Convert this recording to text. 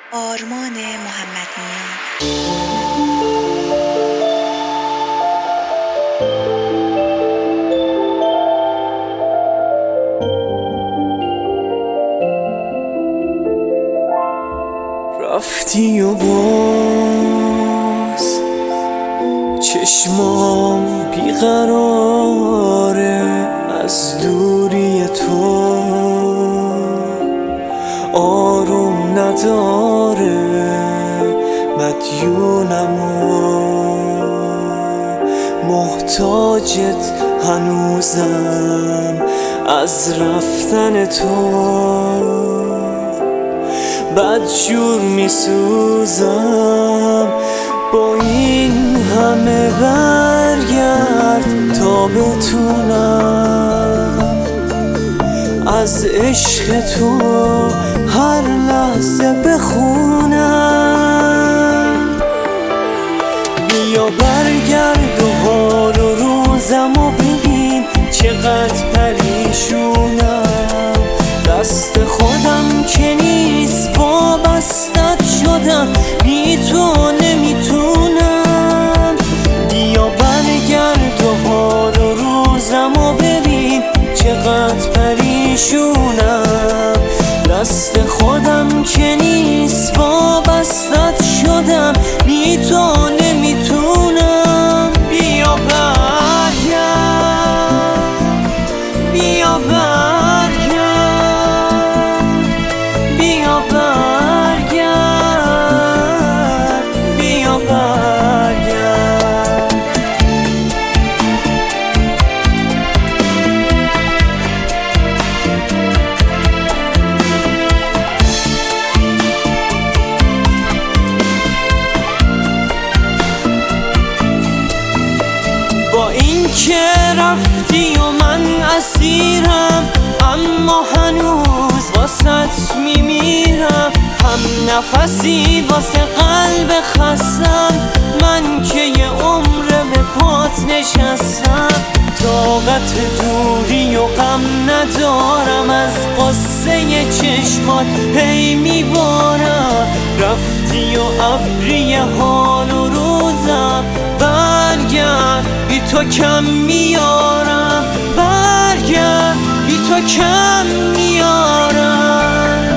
آرمان محمد میان. رفتی و باز چشمام بیقراره از دوری تو، آروم نداره مدیونم و محتاجت هنوزم از رفتن تو، بدجور میسوزم با این همه برگرد تا بتونم از عشق تو هر لحظه بخونم. بیا برگرد و حال و روزم و ببین چقدر پریشونم، دست خودم که نیست وابستت شدم، بی تو نمیتونم. بیا برگرد و حال و روزم و ببین چقدر پریشونم، دست خودم که نیست وابستت شدم، بی تو نمیتونم. بیا برگرد، بیا برگرد، بیا برگرد، بیا برگرد. با این که رفتی و من اسیرم، اما هنوز واسط میمیرم، هم نفسی واسه قلب خستم، من که یه عمر به پات نشستم. طاقت دوری و غم ندارم، از قصه چشمات هی میبارم، رفتی و ابری حال و روزم، برگرد بی تو کم میارم، برگرد بی تو کم میارم.